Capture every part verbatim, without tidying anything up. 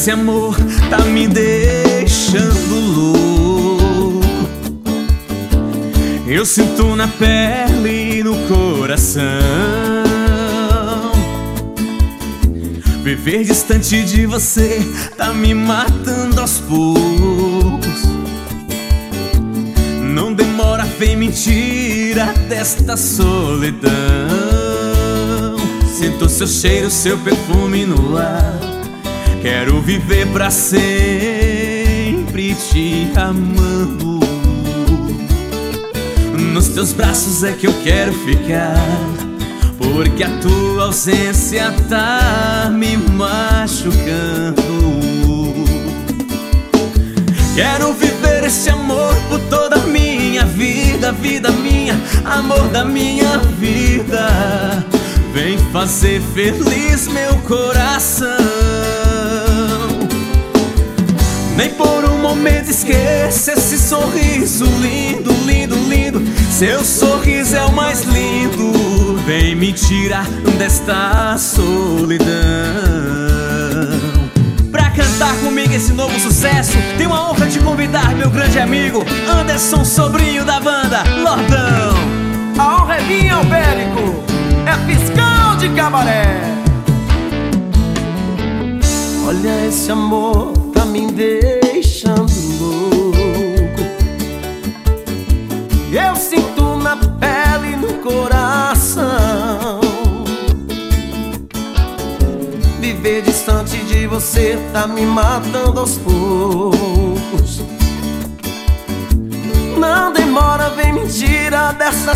esse amor tá me deixando louco. Eu sinto na pele e no coração. Viver distante de você tá me matando aos poucos. Não demora, vem me tirar desta solidão. Sinto seu cheiro, seu perfume no ar. Quero viver pra sempre te amando. Nos teus braços é que eu quero ficar, porque a tua ausência tá me machucando. Quero viver esse amor por toda a minha vida, vida minha, amor da minha vida. Vem fazer feliz meu coração. Nem por um momento esqueça esse sorriso lindo, lindo, lindo. Seu sorriso é o mais lindo. Vem me tirar desta solidão. Pra cantar comigo esse novo sucesso, tenho a honra de convidar meu grande amigo Anderson, sobrinho da banda Lordão. A honra é minha, Albérico, é fiscal de cabaré. Olha, esse amor tá me deixando louco. Eu sinto na pele e no coração. Viver distante de você tá me matando aos poucos. Não demora, vem me tirar dessa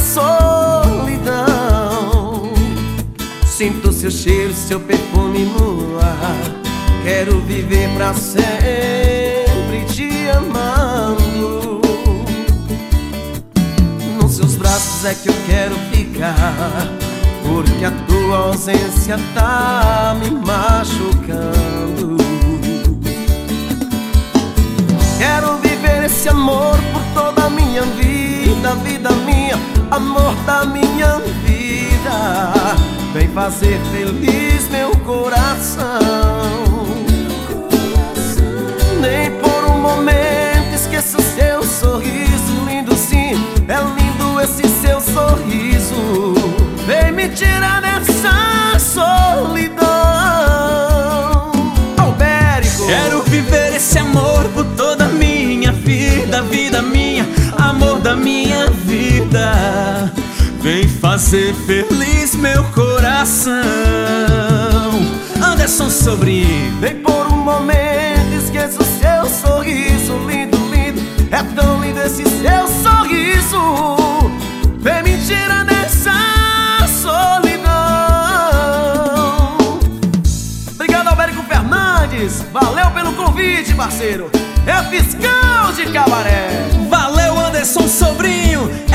solidão. Sinto seu cheiro, seu perfume no ar. Quero viver pra sempre te amando. Nos seus braços é que eu quero ficar, porque a tua ausência tá me machucando. Quero viver esse amor por toda a minha vida, vida minha, amor da minha vida. Vem fazer feliz meu coração. Nem por um momento esqueça o seu sorriso lindo, sim, é lindo esse seu sorriso. Vem me tirar dessa solidão, Albérico. Quero viver esse amor por toda a minha vida, vida minha, amor da minha vida. Vem fazer feliz meu coração. Anderson, sobrinho. Nem por um momento esqueça o seu sorriso lindo, lindo. É tão lindo esse seu sorriso. Vem me tirar dessa solidão. Obrigado, Albérico Fernandes. Valeu pelo convite, parceiro. É fiscal de cabaré. Valeu, Anderson, sobrinho.